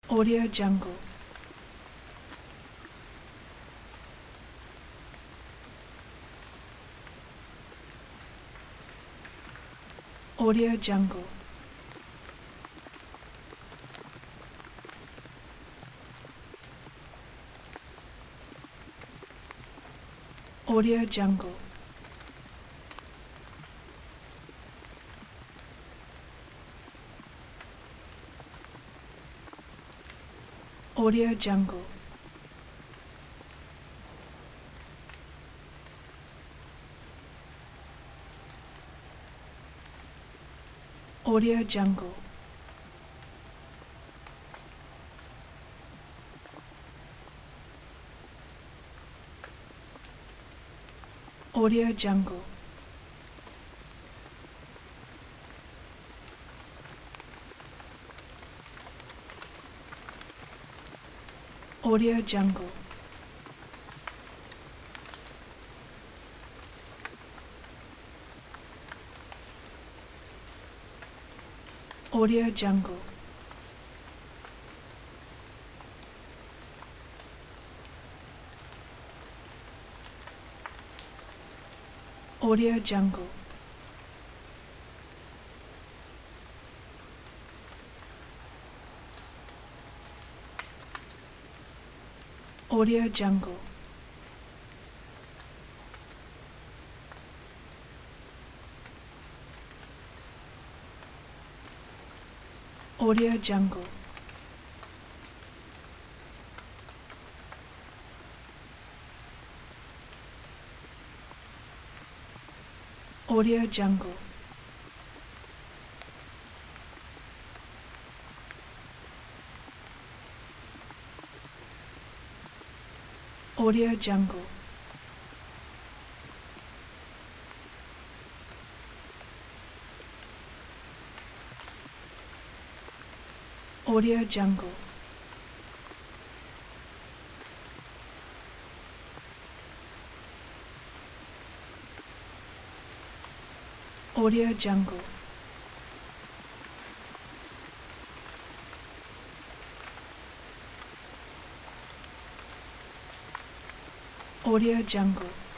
Audio Jungle. Audio Jungle. Audio Jungle. Audio Jungle. Audio Jungle. Audio Jungle. Audio Jungle. Audio Jungle. Audio Jungle. Audio Jungle. Audio Jungle. Audio Jungle. Audio Jungle. Audio Jungle. Audio Jungle. Audio Jungle.